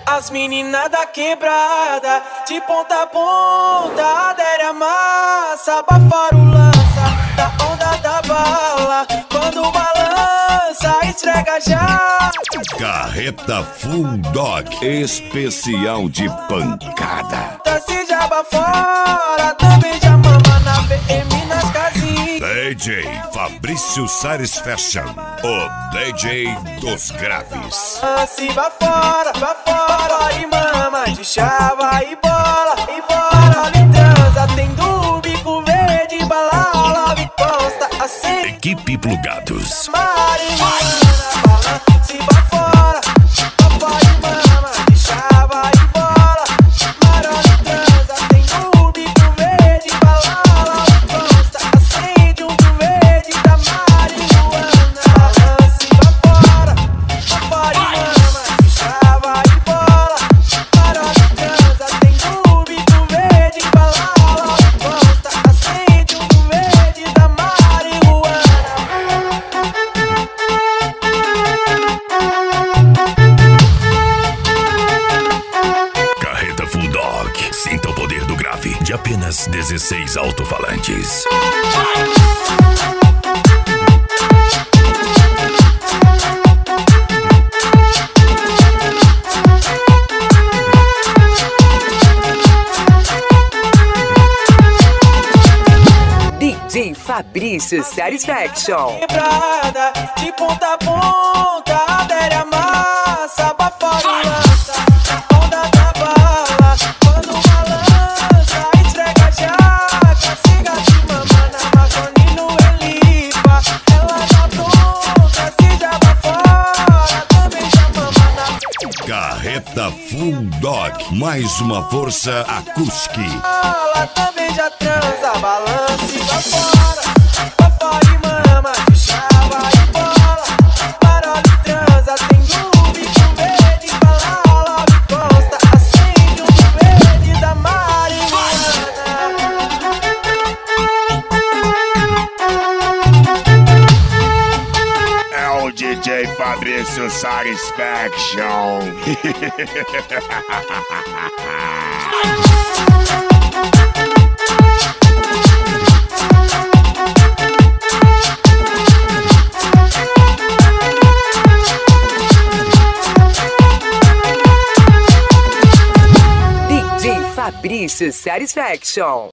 As meninas da quebrada, de ponta a ponta, adere a massa, bafora o lança, da onda da bala, quando balança, esfrega já. Carreta Full Dog, especial de pancada. Se já bafora, também já mama na BM nas casinhas. DJ Fabrício Sares Fashion, o DJ dos graves. Se bafora, bafora e mama de chava e bola, olha e transa, tem do bico verde, balala, me consta assim. Equipe Plugados. Marihuana, se bafora, bafora e mama de chava e bola, olha e transa, tem do bico verde, balala, me consta assim. De um verde da marihuana. Se bafora, bafora e mama de chava e bola, olha e transa, tem do bico verde, balala, me consta assim. De um verde da marihuana. Carreta Full Dog. Sinta o poder do grave de apenas 16 alto-falantes. DJ Fabrício Satisfaction. Quebrada, de ponta a ponta, adere a massa, bafora e lança, onda da bala, quando balança, esfrega jaca, siga de mamã na Amazônia no Elipa, ela tá pronta, se já bafora, também já mama na Carreta Full Dog, mais uma força acústica. bala, também já transa, balança e bafora, bafora e mama de chava e bola, parola e transa, tem do bico verde, balala, me consta assim. De um verde da marihuana. É o DJ Fabrício Satisfaction. DJ Fabrício Satisfaction.